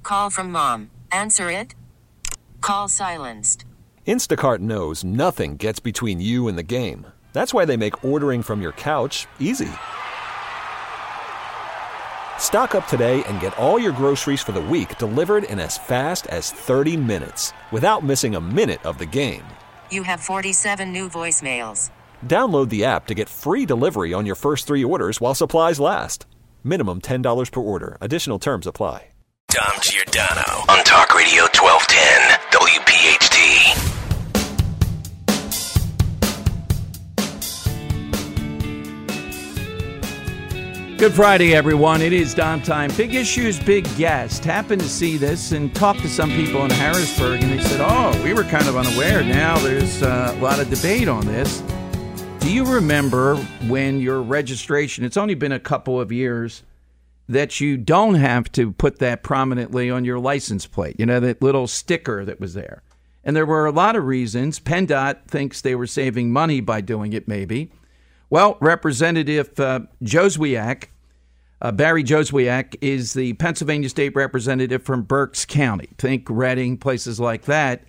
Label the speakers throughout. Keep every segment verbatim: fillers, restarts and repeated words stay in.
Speaker 1: Call from mom. Answer it. Call silenced.
Speaker 2: Instacart knows nothing gets between you and the game. That's why they make ordering from your couch easy. Stock up today and get all your groceries for the week delivered in as fast as thirty minutes without missing a minute of the game.
Speaker 1: You have forty-seven new voicemails.
Speaker 2: Download the app to get free delivery on your first three orders while supplies last. Minimum ten dollars per order. Additional terms apply.
Speaker 3: Dom Giordano on Talk Radio twelve ten W P H T.
Speaker 4: Good Friday, everyone. It is Dom time. Big issues, big guest. Happened to see this and talked to some people in Harrisburg, and they said, oh, we were kind of unaware. Now there's uh, a lot of debate on this. Do you remember when your registration, it's only been a couple of years, that you don't have to put that prominently on your license plate, you know, that little sticker that was there. And there were a lot of reasons. PennDOT thinks they were saving money by doing it, maybe. Well, Representative uh, Joswiak, uh, Barry Joswiak, is the Pennsylvania State Representative from Berks County. Think Reading, places like that,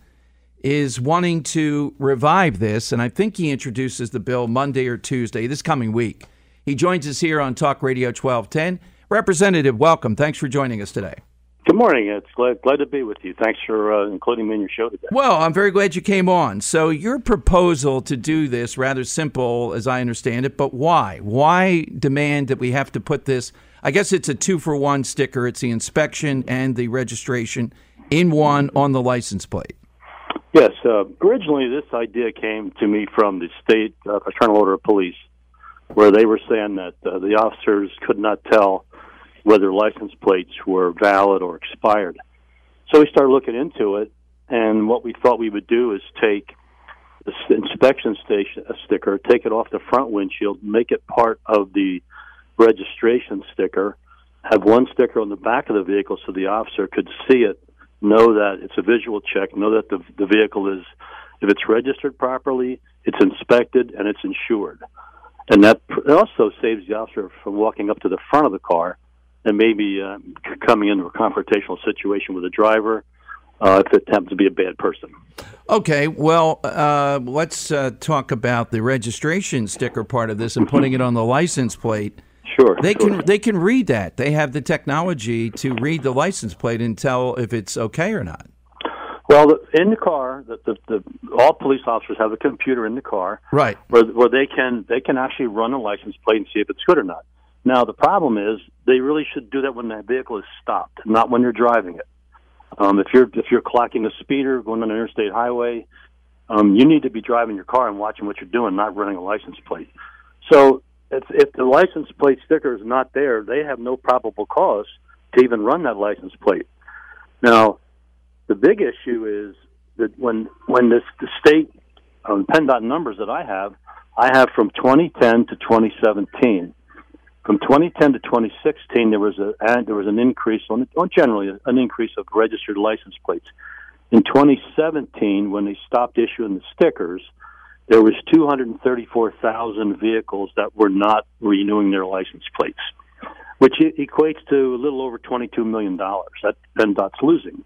Speaker 4: is wanting to revive this. And I think he introduces the bill Monday or Tuesday, this coming week. He joins us here on Talk Radio twelve ten. Representative, welcome. Thanks for joining us today.
Speaker 5: Good morning. It's glad, glad to be with you. Thanks for uh, including me in your show today.
Speaker 4: Well, I'm very glad you came on. So your proposal to do this, rather simple as I understand it, but why? Why demand that we have to put this, I guess it's a two-for-one sticker. It's the inspection and the registration in one on the license plate.
Speaker 5: Yes. Uh, originally, this idea came to me from the state uh, Fraternal Order of Police, where they were saying that uh, the officers could not tell whether license plates were valid or expired. So we started looking into it, and what we thought we would do is take the inspection station a sticker, take it off the front windshield, make it part of the registration sticker, have one sticker on the back of the vehicle so the officer could see it, know that it's a visual check, know that the, the vehicle is, if it's registered properly, it's inspected, and it's insured. And that also saves the officer from walking up to the front of the car and maybe uh, coming into a confrontational situation with a driver uh, if it happens to be a bad person.
Speaker 4: Okay, well, uh, let's uh, talk about the registration sticker part of this and putting it on the license plate.
Speaker 5: Sure.
Speaker 4: They
Speaker 5: sure.
Speaker 4: can they can read that. They have the technology to read the license plate and tell if it's okay or not.
Speaker 5: Well, in the car, the, the, the, all police officers have a computer in the car,
Speaker 4: right,
Speaker 5: where, where they can they can actually run a license plate and see if it's good or not. Now, the problem is they really should do that when the vehicle is stopped, not when you're driving it. Um, if you're if you're clocking a speeder going on an interstate highway, um, you need to be driving your car and watching what you're doing, not running a license plate. So, if, if the license plate sticker is not there, they have no probable cause to even run that license plate. Now, the big issue is that when when this the state um, PennDOT numbers that I have, I have from twenty ten to twenty seventeen. From twenty ten to twenty sixteen, there was a there was an increase on, on generally an increase of registered license plates. In twenty seventeen, when they stopped issuing the stickers, there was two hundred thirty-four thousand vehicles that were not renewing their license plates, which equates to a little over twenty-two million dollars that PennDOT's losing.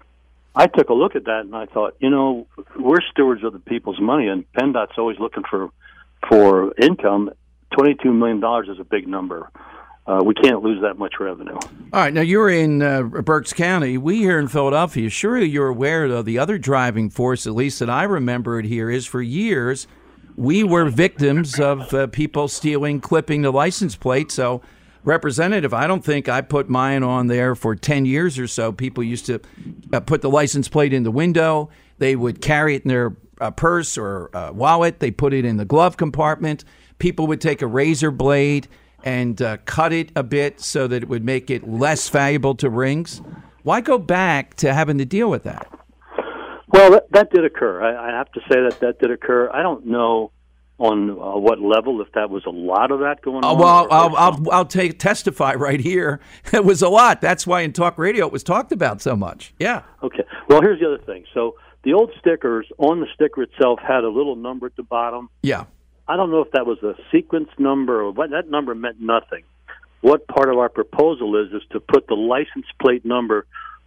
Speaker 5: I took a look at that and I thought, you know, we're stewards of the people's money, and PennDOT's always looking for for income. twenty-two million dollars is a big number. Uh, we can't lose that much revenue.
Speaker 4: All right. Now, you're in uh, Berks County. We here in Philadelphia, surely you're aware of the other driving force, at least that I remember it here, is for years we were victims of uh, people stealing, clipping the license plate. So, Representative, I don't think I put mine on there for ten years or so. People used to uh, put the license plate in the window. They would carry it in their uh, purse or uh, wallet. They put it in the glove compartment. People would take a razor blade and uh, cut it a bit so that it would make it less valuable to rings. Why go back to having to deal with that?
Speaker 5: Well, that, that did occur. I, I have to say that that did occur. I don't know on uh, what level, if that was a lot of that going
Speaker 4: uh,
Speaker 5: on.
Speaker 4: Well, I'll, I'll, I'll take testify right here. It was a lot. That's why in talk radio it was talked about so much. Yeah.
Speaker 5: Okay. Well, here's the other thing. So the old stickers, on the sticker itself, had a little number at the bottom.
Speaker 4: Yeah.
Speaker 5: I don't know if that was a sequence number or what. That number meant nothing. What part of our proposal is is to put the license plate number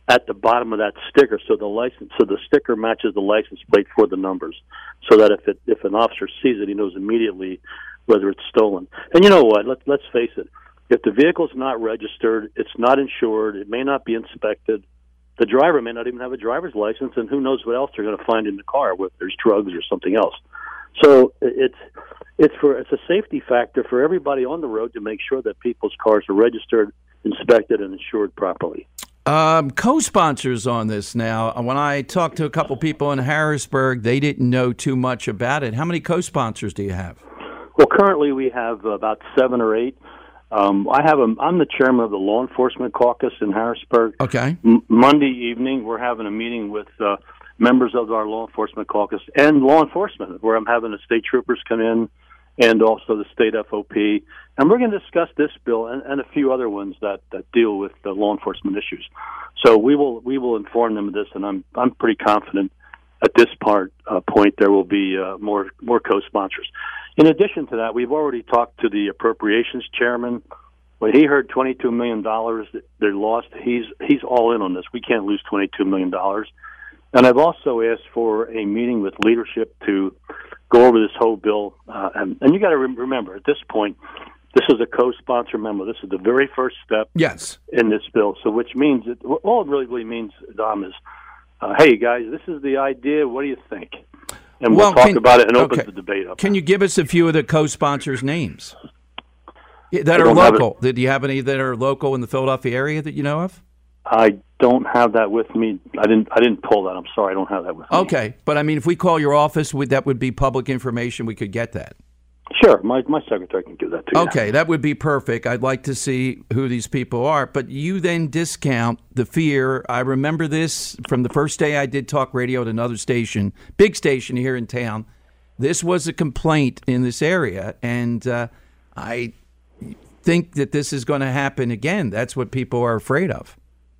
Speaker 5: at the bottom of that sticker, so the license, so the sticker matches the license plate for the numbers, so that if it, if an officer sees it, he knows immediately whether it's stolen. And you know what? Let, let's face it. If the vehicle's not registered, it's not insured, it may not be inspected, the driver may not even have a driver's license, and who knows what else they're going to find in the car, whether there's drugs or something else. So it's it's for it's a safety factor for everybody on the road to make sure that people's cars are registered, inspected, and insured properly.
Speaker 4: Um, co-sponsors on this now. When I talked to a couple people in Harrisburg, they didn't know too much about it. How many co-sponsors do you have?
Speaker 5: Well, currently we have about seven or eight. Um, I have a, I'm the chairman of the Law Enforcement Caucus in Harrisburg.
Speaker 4: Okay.
Speaker 5: M- Monday evening, we're having a meeting with uh, members of our Law Enforcement Caucus and law enforcement, where I'm having the state troopers come in and also the state F O P. And we're going to discuss this bill and, and a few other ones that, that deal with the law enforcement issues. So we will we will inform them of this, and I'm I'm pretty confident at this part uh, point there will be uh, more more co-sponsors. In addition to that, we've already talked to the appropriations chairman. When he heard twenty-two million dollars they're lost, he's he's all in on this. We can't lose twenty-two million dollars. And I've also asked for a meeting with leadership to go over this whole bill. Uh, and, and you got to re- remember, at this point, this is a co-sponsor memo. This is the very first step
Speaker 4: yes.
Speaker 5: in this bill. So which means, that, all it really, really means, Dom, is, uh, hey, guys, this is the idea. What do you think? And we'll,
Speaker 4: well
Speaker 5: talk
Speaker 4: can,
Speaker 5: about it and open
Speaker 4: okay.
Speaker 5: the debate up.
Speaker 4: Can you give us a few of the co-sponsors' names that are local? Do you have any that are local in the Philadelphia area that you know of?
Speaker 5: I don't have that with me. I didn't. I didn't pull that. I'm sorry. I don't have that with me.
Speaker 4: Okay, but I mean, if we call your office, would that would be public information? We could get that.
Speaker 5: Sure, my my secretary can give that to you.
Speaker 4: Okay, that would be perfect. I'd like to see who these people are. But you then discount the fear. I remember this from the first day I did talk radio at another station, big station here in town. This was a complaint in this area, and uh, I think that this is going to happen again. That's what people are afraid of.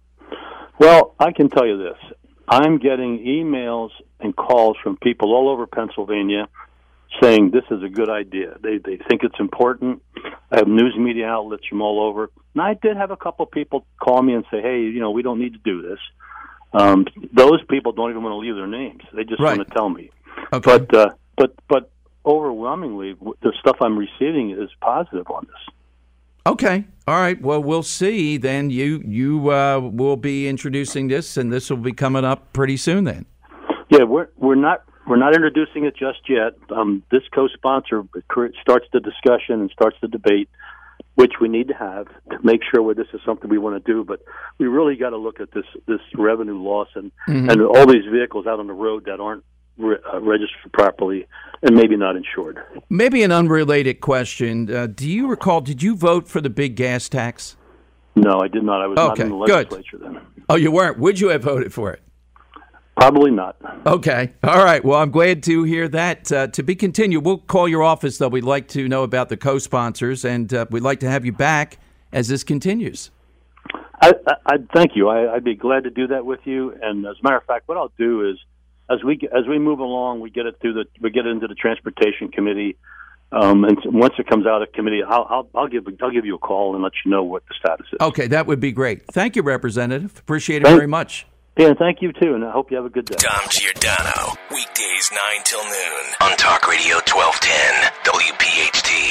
Speaker 5: Well, I can tell you this. I'm getting emails and calls from people all over Pennsylvania saying this is a good idea. They they think it's important. I have news media outlets from all over. And I did have a couple of people call me and say, hey, you know, we don't need to do this. Um, those people don't even want to leave their names. They just
Speaker 4: right.
Speaker 5: want to tell me.
Speaker 4: Okay.
Speaker 5: But, uh, but, but overwhelmingly, the stuff I'm receiving is positive on this.
Speaker 4: Okay. All right. Well, we'll see. Then you you uh, will be introducing this, and this will be coming up pretty soon. Then.
Speaker 5: Yeah, we're we're not we're not introducing it just yet. Um, this co-sponsor starts the discussion and starts the debate, which we need to have to make sure where this is something we want to do. But we really got to look at this this revenue loss and mm-hmm. and all these vehicles out on the road that aren't re- uh, registered properly and maybe not insured.
Speaker 4: Maybe an unrelated question. Uh, do you recall, did you vote for the big gas tax?
Speaker 5: No, I did not. I was
Speaker 4: okay,
Speaker 5: not in the legislature
Speaker 4: good.
Speaker 5: then.
Speaker 4: Oh, you weren't? Would you have voted for it?
Speaker 5: Probably not.
Speaker 4: Okay. All right. Well, I'm glad to hear that. Uh, to be continued, we'll call your office, though. We'd like to know about the co-sponsors, and uh, we'd like to have you back as this continues.
Speaker 5: I, I, I thank you. I, I'd be glad to do that with you. And as a matter of fact, what I'll do is, As we as we move along, we get it through the we get it into the transportation committee, um, and once it comes out of committee, I'll, I'll I'll give I'll give you a call and let you know what the status is.
Speaker 4: Okay, that would be great. Thank you, Representative. Appreciate it
Speaker 5: thank,
Speaker 4: very much.
Speaker 5: Yeah, thank you too, and I hope you have a good day.
Speaker 3: Dom Giordano, weekdays nine till noon on Talk Radio twelve ten W P H T.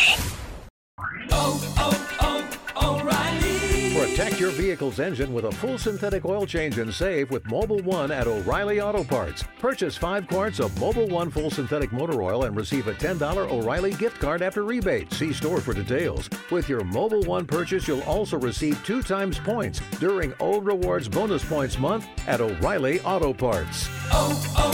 Speaker 6: Oh, oh, oh, O'Reilly.
Speaker 7: Protect your vehicle's engine with a full synthetic oil change and save with Mobil one at O'Reilly Auto Parts. Purchase five quarts of Mobil one full synthetic motor oil and receive a ten dollars O'Reilly gift card after rebate. See store for details. With your Mobil one purchase, you'll also receive two times points during O Rewards Bonus Points Month at O'Reilly Auto Parts.
Speaker 6: Oh, oh.